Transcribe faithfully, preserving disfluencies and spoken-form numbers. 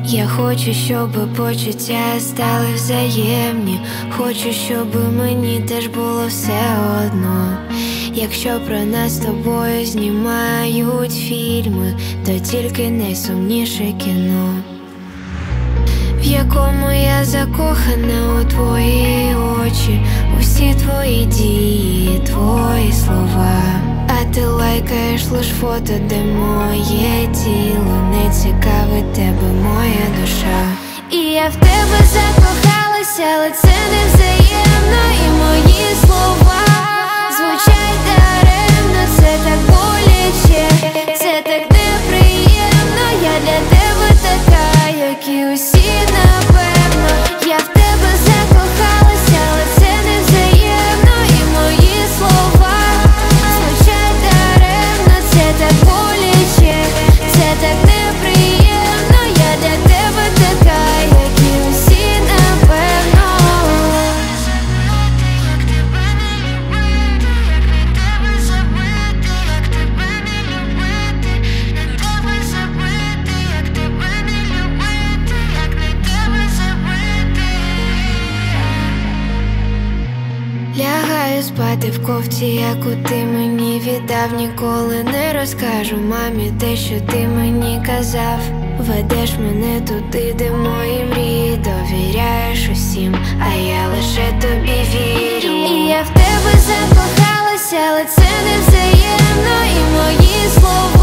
Я хочу, щоб почуття стали взаємні. Хочу, щоб мені теж було все одно. Якщо про нас з тобою знімають фільми, то тільки найсумніше кіно, в якому я закохана у твої очі, усі твої дії, твої слова. А ти лайкаєш лиш фото, де моє тіло, не цікавить тебе моя душа. І я в тебе закохалася, але це не взаємно. І мої слова звучать даремно. Це так боляче, це так неприємно. Я для тебе така, як і усі, напевно. Я в тебе закохалася, але це не взаємно. І мої слова звучать даремно. Це так боляче, це так неприємно. Я для тебе така, як і усі, напевно. Лягаю спати в кофті, яку ти мені віддав. Ніколи не розкажу мамі те, що ти мені казав. Ведеш мене туди, де мої мрії, довіряєш усім, а я лише тобі вірю. І я в тебе закохалася, але це не взаємно. І мої слова